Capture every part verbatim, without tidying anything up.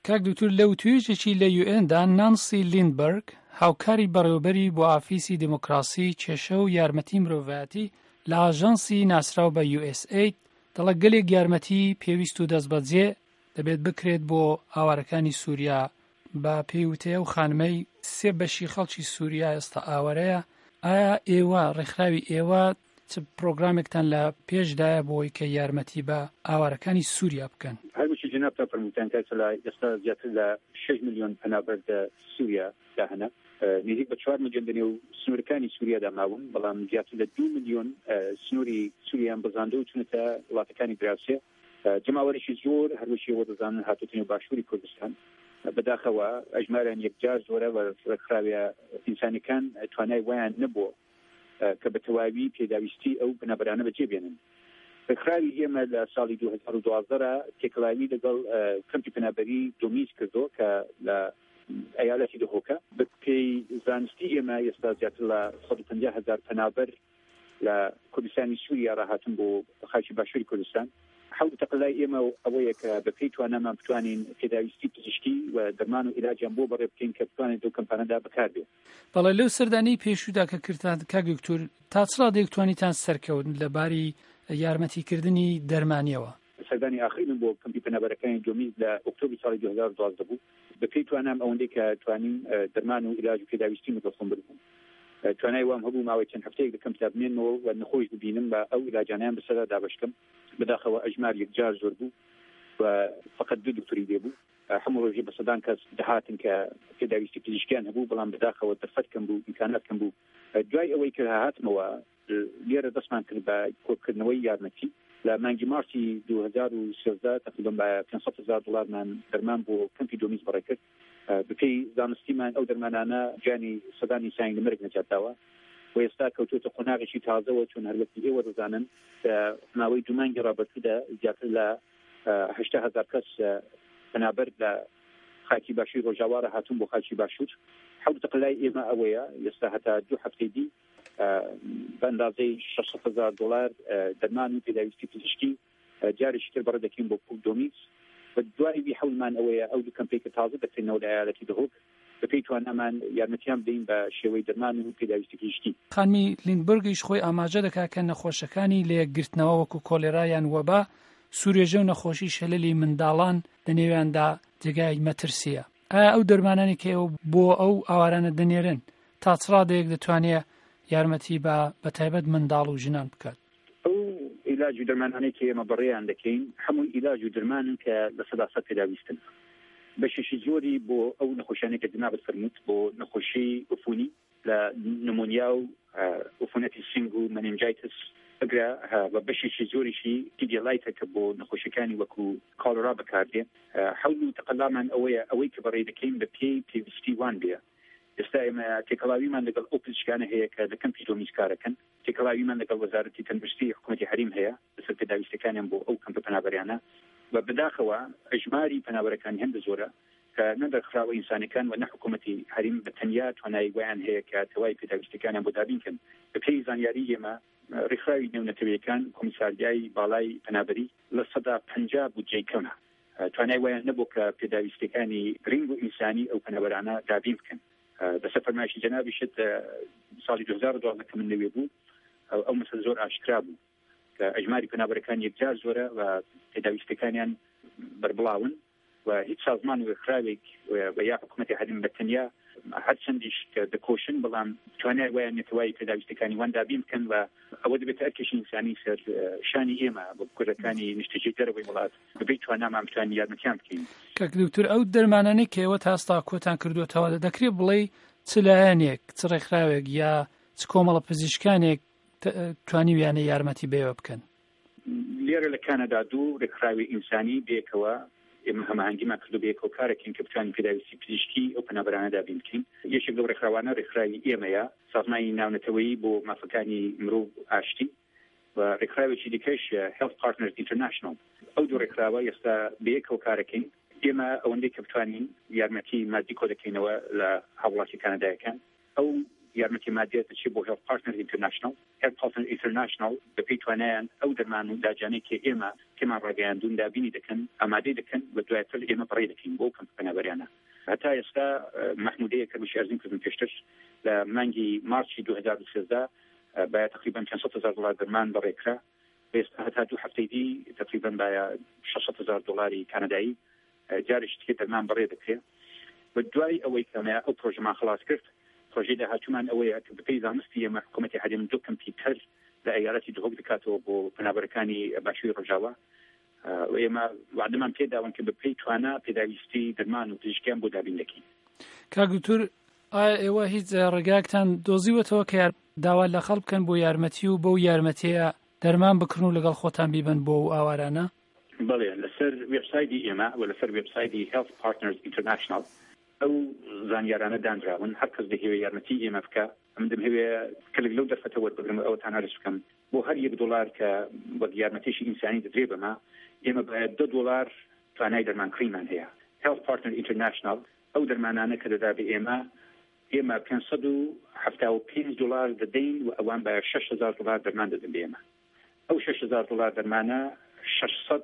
کاک دکتۆر لەو توێژێکی لە یو ئێندا نانسی لیندبەرگ هاوکاری بەڕێوەبەری بۆ ئافیسی دیموکراسی کێشە و یارمەتی مرۆڤایەتی لە ئاژانسی ناسراو بە یو ئێس ئەید دەڵێت گەلێک یارمەتی پێویست و دەستبەجێ دەبێت بکرێت بۆ ئاوارەکانی سووریا بە پێیوتەیە و خانمەی سێ بەشی خەڵکی سووریا ئێستا ئاوارەیە. ئایا ئێوە ڕێکخراوی ئێوە چ پرۆگرامێکتان لە پێشدایە بۆی کە یارمەتی بە ئاوارەکانی سووریا بکەن؟ هەرموشی جنابتا فەرمووتان کە لە ئێستا زیاتر لە شەش ملیۆن پەنابەردە سووریا داهەنە، نزیک بە چوار ملیۆن دنێ و سنوورەکانی سووریادا ماون، بەڵام زیاتر لە دوو ملیۆن سنووری سووریان بەزاندە و چونەتە وڵاتەکانی دراوسێ. جەماوەرێکی زۆر هەروەشی ئەوە دەزانن هاتووتنی باشووری کوردستان بەداخەوە ئەژماران یەکجار زۆرە بە ڕێکخراوە ئینسانیەکان توانای وایان نەبووە کە بە تەواوی پێداویستی ئەو بنەبەرانە بەجێبێنن. ڕێکخراوی ئێمە لە ساڵی دوو هەزار و دوازدە تێکەڵاوی لەگەڵ کەمپی پەنابەری دۆمیز کردو کە لە ئەیالەتی دهۆکە بە پێی زانستی ئێمە ئێستا زیاتر لە سەد و پەنجا هەزار پەنابەر لە کوردستانی سووریا ڕاهاتن بۆ خاکی باشووری کوردستان. حەوت تەقەلای ئێمە ئەوەیە کە بە پێی توانەمان بتوانین پێداویستی پزیشکی و دەرمان و عیلاجیان بۆ بەڕێ بکەین کە بتوانین دەو کەمپانەدا بەکاربێت. بەڵێ لەو سەردانەی پێشوودا کە کردان کاک دکتۆر تا چ ڕادێک توانیتان سەرکەوتن لەباری یارمەتیکردنی دەرمانیەوە؟ سەردانی ئاخرین بۆ کەمپی پەنابەرەکانی دۆمیز لە ئۆکتۆبری ساڵی دوو هەزار و دوازدە بوو. بە پێی توانام ئەوەندەی کە توانین دەرمان و عیلاج و پێداویستی متەخم ببوون. توانای وام هەبوو ماوەی چەند هەفتەیەک لە کەمپدا بمێنەوە و نەخۆش ببینم بە ئەو عیلاجانیان بەسەردا دابشکەم. بەداخەوە ئەژمار یەکجار زۆر بوو و فقط دوو دکتۆری لێبوو. هەموو ڕۆژێ بە سەدان کەس دەهاتن کە پێداویستی پزیشکیان هەبوو، بەڵام بەداخەوە دەرفەت کەم بوو، ئیمکانات کەم بوو. دوای ئەوەی کە هاتمەوە لێرە دەستمان کرد بە کۆکردنەوەی یارمەتی لە مانگی مارسی دوو هەزار و سێزدە تقریبا بە پێنج سەد هەزار دڵارمان دەرمان بۆ کەمپی دۆمیز بەڕێ کرد. بەپێی زانستیمان ئەو دەرمانانە جانی سەدانی ئینسانی لە مرگ نەجاتداوە و ئێستا کەوتوتە قۆناغێکی تازەوە، چون هەروەکی ئێوە دەزانن کە ماوەی دوو مانگی ڕابردوودا زیاتر لە هەشتا هەزار کەس پەنابەر لە خاکی باشووری ڕۆژاوارە هاتوون بۆ خاکی باشوور. حەوت تەقەلای ئێمە ئەوەیە ئێستا هەتا دوو هەفتەی دی بە ئەندازەی شەش سەد هەزار دۆلار دەرمان و پێداویستی پزیشکی جارێکی تر بەڕێ دەکەین بۆ دۆمیز. و دوای هەوڵمان ئەوەیە ئەو دوو کەمپێکە تازە دەکەینەوە لە ئایالەتی دهۆک بە پێی توانەمان یارمەتیان بدەین بە شێوەی دەرمان و پێداویستی پزیشکی. خانمی لیندبەرگیش خۆی ئاماژە دەکات کە نەخۆشەکانی لە یەکگرتنەوە وەکو کۆلێرا یان وەبا، سوورێژە و نەخۆشی شەلەلی منداڵان لە نێویاندا جێگای مەترسیە. ئایا ئەو دەرمانانی کە ئێوە بۆ ئەو ئاوارانە دەنێرن تا چ ڕادێک دەتوانێت یارمەتی بە بەتایبەت منداڵ و ژنان بکات؟ ئەو عیلاج و دەرمانانەی کە ئێمە بەڕێیان دەکەین هەموو عیلاج و دەرمانن کە لە سەدا سەد پێداویستن. بەشێکی زۆری بۆ ئەو نەخۆشیانەی کە جنابەت فەرمووت بۆ نەخۆشی عفونی لە نمونیا و عفونەتی سنگ و مەنینجایتس ئەگرا بە بەشێکی زۆریشی پیدیالایتە کە بۆ نەخۆشیەکانی وەکو کۆلێرا بەکاردێن. حەول و تەقەلامان ئەوەیە ئەوەی کە بەڕێ دەکەین بە پێی پێویستی وان بێ. ئێستا ئێمە تێکەڵاویمان لەگەڵ ئەو پزیشکانە هەیە کە لە کەمپی دۆمیز کارەکەن، تێکەڵاویمان لەگەڵ وەزارەتی تەندروستی حکوومەتی هەریم هەیە لەسەر پێداویستەکانیان بۆ ئەو کەمپە پەنابەریانە. و بەداخەوە ئەژماری پەنابەرەکانی هەندە زۆرە کە نەدەرخراوە ئینسانەکان و نەحکوومەتی هەریم بە تەنیا توانایی وایان هەیە کە تەواوی پێداویستەکانیان بۆ دابینکەن. بە پێی زانیاری ئێمە ڕێکخراوی نێونەتەوەیەکان کۆمیساریای باڵای پەنابەری لە سەدا پەنجا بودجەی کەمە توانای وایان نەبوو کە پێداویستەکانی گرنگ و ئینسانی ئەو پەنابەرانە دابین بکەن. بەسەر فەرمایشی جەنابیشت ساڵی دوو هەزار و دوازدە کە من لەوێ بوو ئەو مەسەلە زۆر ئاشکرا بوو کە ئەژماری پەنابەرەکان یەکجار زۆرە و پێداویستەکانیان بەربڵاون و هیچ سازمان و ڕێکخراوێک و یا حکوومەتی هەریم بە تەنیا هەر چەندیش کە دەکۆشن بەڵام توانای وایان نەتەوایی پێداویستەکانی وان دابین بکەن و ئەوە دەبێت ئەرکێشی ئینسانی سەر شانی ئێمە بۆ کوردەکانی نیشتەجێ دەرەوەی وڵات بەبێ توانامان بتوانین یارمەتیان بکەین. کاک دکتۆر ئەو دەرمانانەی کە ئێوە تا ئێستا کۆتان کردووەتەوە دەکرێت بڵێ چ لایەنێک چ ڕێکخراوێک یا چ کۆمەڵە پزیشکانێک توانیویانە یارمەتی بێوە بکەن؟ لێرە لە کانەدا دوو ڕێکخراوی ئینسانی بێکەوە ئێمە هەماهەنگیمان کردو بێکەوە کارێکین کە بتوانین پێداویستی پزیشکی ئەو پەنابەرانە دابین بکەین. یەکێک لەو ڕێکخراوانە ڕێکخراوی ئێمەیە، سازمانی ناونەتەوەیی بۆ مافەکانی مرۆڤ ئاشتی و ڕێکخراوێکی دیکەش هێڵت پارتنەرز ئینتەرناشنەڵ. ئەو دوو ڕێکخراوە ئێستا بەیەکەوە کارەکەین. ئێمە ئەوەندەی کە بتوانین یارمەتی مادی کۆ دەکەینەوە لە هاوڵاتی کانەدایەکان. ئەو یارمەتی مادیە دەچێت بۆ هێڵت پارتنەر ئینتەرناشنەڵ. هێڵت پارتنەر ئینتەرناشنەڵ بە پێی توانایان ئەو دەرمان و داجانەی کە ئێمە پێمان ڕاگەیاندوون دابینی دەکەن، ئامادەی دەکەن بە دوایتر ئێمە بڕێ دەکەین بۆ کەم پەنابەریانە. هەتا ئێستا محمودەیە کە بەشی ئەرزین کردن پێشتر لە مانگی مارچی دوو هەزار و سێزدە بە تقریبا چەند سەد هەزار دڵار دەرمان بەڕێکرا. ئێستا هەتا دوو هەفتەی دی تقریبا بە شەشسەد هەزار دڵاری کانادایی جارێکی تکێ دەرمان بەڕێ دەکرێت. بە دوای ئەوەی کەمە ئەو پرۆژەمان خلاص کرد، پرۆژەی داهاتوومان ئەوەیە کە بەپێی زانستی ئێمە حکوومەتی هەرێم دوو کۆمپیوتەر لە ئەیارەتی دهۆک دەکاتەوە بۆ پەنابەرەکانی باشووری ڕۆژاوا. ئێمە وعدەمان پێداون کە بەپێی توانە پێداویستی دەرمان و پزیشکیان بۆ دابین دەکەین. کاک دکتۆر، ئایا ئێوە هیچ ڕێگاکتان دۆزیوەتەوە کە داوا لە خەڵک بکەن بۆ یارمەتی و بەو یارمەتیە دەرمان بکڕن و لەگەڵ خۆتان بیبن بۆ ئاوارانە؟ بەڵێ، لەسەر وێبسایتی ئێمە و لەسەر وێبسایتی هێڵت پارتنەرز ئینتەرناشنەڵ ئەو زانیارانە دانراون. هەر کەس دەهێوێ یارمەتی ئێمە بکە. ئەم دەمهەوێ کلک لەو دەرفەتە وەربگرم ئەوەتان ئارز بکەم بۆ هەر یەک دۆلار کە بە یارمەتیشی ئینسانی دەدرێ بەما، ئێمە باید دە دۆلار توانای دەرمانکڕیمان هەیە. هێڵت پارتنەر ئینتەرناشنەڵ ئەو دەرمانانە کە دەدا بە ئێمە ئێمە پێنج و هەفتا و پێنج دۆلار دەدەین و ئەوان باید شەش هەزار دۆلار دەرمان دەدەن بە ئێمە. ئەو شەش هەزار دۆلار دەرمانە شەشسەد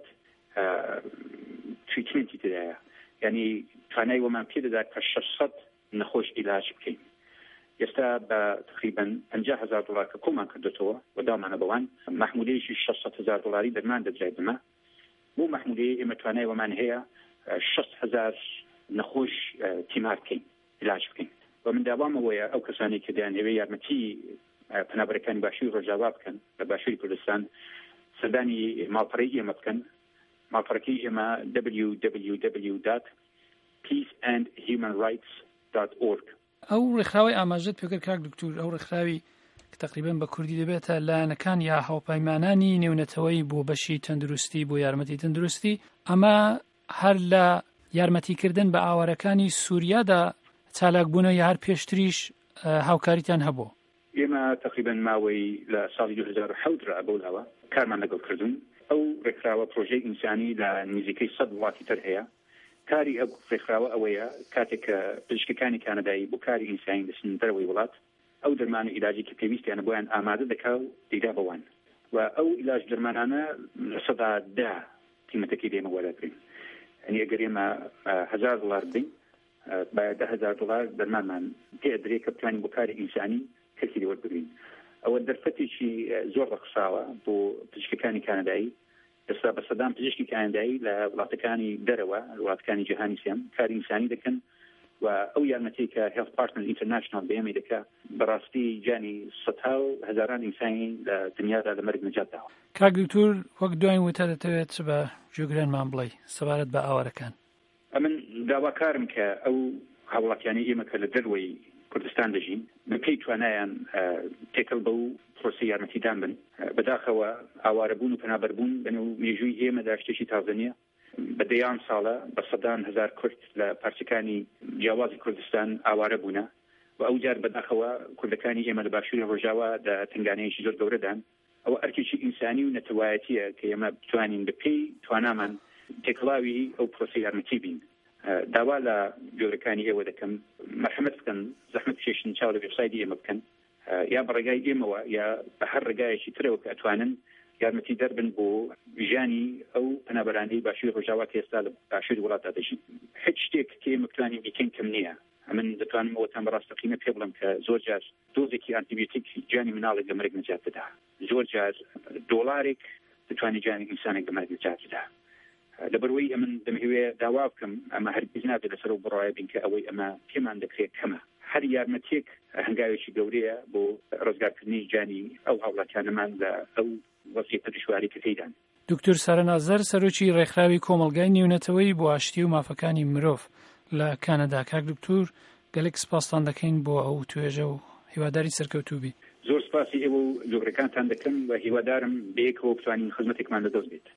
تریتمنتی تدایە، یعنی توانای وەمان پێ دەدا کە شەشسەد نەخۆش عیلاج بکەین. ئێستا بە تقریبا پەنجا هەزار دۆلار کە کۆمان کردێتەوە و دامانە بەوان محمودەیەکی شەشسەد هەزار دۆلاری دەرمان دەدرێت بمە. بۆ محمودەیە ئێمە توانای وەمان هەیە شەش هەزار نەخۆش تیمار بکەین، عیلاج بکەین. و من داوامەوەیە ئەو کەسانی کە دەیانەوێ یارمەتی پەنابەرەکانی باشووری ڕۆژاوا بکەن لە باشووری کوردستان سەردانی ماڵپەڕەی ئێمە بکەن. ماڵپەڕەکەی ئێمە دبلیو دبلیو دبلیو دات پیس ئەند هیومەن ڕایتس دات ئۆرگ. ئەو ڕێکخراوی ئاماژەت پێکرد کاک دکتۆر، ئەو ڕێکخراوی کە تقریبا بە کوردی دەبێتە لایەنەکان یا هاوپەیمانانی نێونەتەوەی بۆ بەشی تەندروستی بۆ یارمەتی تەندروستی، ئەمە هەر لە یارمەتیکردن بە ئاوارەکانی سووریادا چالاکبوونە یا هەر پێشتریش هاوکاریتان هەبوو؟ ئێمە تقریبا ماوەی لە ساڵی دوو هەزار و حەوت بەولاوە کارمان لەگەڵ کردوون. ئەو ڕێکخراوە پرۆژەی ئینسانی لە نزیکەی سەد وڵاتی تر هەیە. کاری ئەو ڕێکخراوە ئەوەیە کاتێک کە پزیشکەکانی کانادایی بۆ کاری ئینسانی دەچن دەرەوەی وڵات، ئەو دەرمان و عیلاجی کە پێویستیانە بۆیان ئامادە دەکا و دەیدا بەوان، و ئەو عیلاج دەرمانانە لە سەدا دا قیمەتەکەی دێمە وەرەگرین. یعنی ئەگەر ئێمە هەزار دڵار بدەین باید ده هزار دلار دەرمانمان پێ ئەدرێ کە بتوانین بۆ کاری ئینسانی کەرکی وەربگرین. ئەوە دەرفەتێکی زۆر ڕەقساوە بۆ پزیشکەکانی کانادایی. ئێستا بە سەدان پزیشکی کانادایی لە وڵاتەکانی دەرەوە وڵاتەکانی جیهانی سێم کاری ئینسانی دەکەن، و ئەو یارمەتی کە هێڵت پارتنەر ئینتەرناشنەڵ بەئێمە دەکا بەڕاستی جانی سەدها و هەزاران ئینسانی لە دنیادا لە مەرگ نەجات داوە. کاک دکتۆر، وەک دوایین وتە دەتەوێت چ بە جێگرانمان بڵێ سەبارەت بە ئاوارەکان؟ من داواکارم کە ئەو هاوڵاتیانی ئێمە کە لە دەروەی کوردستان دەژین بەپێی توانایان تێکەڵ بە و پرۆسی یارمەتیدان بن. بەداخەوە ئاوارەبوون و پەنابەربوون بەنێو مێژووی ئێمەدا شتێکی تازە نییە. بە دەیان ساڵە بە سەدان هەزار کورد لە پارچەکانی جیاوازی کوردستان ئاوارە بوونە، و ئەو جار بەداخەوە کوردەکانی ئێمە لە باشووری ڕۆژاوا لە تنگانەیەکی زۆر گەورەدان. ئەوە ئەرکێکی ئینسانی و نەتەوایەتیە کە ئێمە بتوانین بەپێی توانامان تێکڵاوی ئەو پرۆسی یارمەتی بین. داوا لە گەورەکانی ئێوە دەکەم مەرحەمەت بکەن، زەحمەت بکێشن چاو لە وێبسایتی ئێمە بکەن، یا بە ڕێگای ئێمەوە یا بە هەر ڕێگایەکی ترەوە کە ئەتوانن یارمەتی دەربن بۆ ژیانی ئەو پەنابەرانەی باشووری ڕۆژاوا کە ئێستا لە باشووری وڵاتدا دەژین. هیچ شتێک کە ئێمە بتوانین بیکەین کەم نییە. من دەتوانم ئەوەتان بەڕاستەقینە پێ بڵێم کە زۆر جار دۆزێکی ئانتیبیۆتیک جیانی مناڵێک لە مەرگ نەجات دەدا. زۆر جار دۆڵارێک دەتوانێت جیانی ئینسانێک لە مەرگ نەجات بدا. لەبەرەوەی ئەمن دەمهوێ داوا بکەم ئەمە هەرگیز نابێت لەسەر و بڕایە بین کە ئەوەی ئەمە پێمان دەکرێت کەمە. هەر یارمەتێک هەنگاوێکی گەورەیە بۆ ڕزگارکردنی جیانی ئەو هاوڵاتیانەمان لە ئەو وەزعیەتە دژواری کە تێدان. دکتۆر سارەنازەر، سەرۆکی ڕێکخراوی کۆمەڵگای نێونەتەوەی بۆ ئاشتی و مافەکانی مرۆڤ لە کانادا. کاک دکتۆر، گەلێک سپاستان دەکەین بۆ ئەو توێژە و هیواداری سەرکەوتوو بی. زۆر سپاسی ئێوە و جۆگرەکانتان دەکەم و هیوادارم بەیەکەوە بتوانین خزمەتێکمان لەدەست بێت.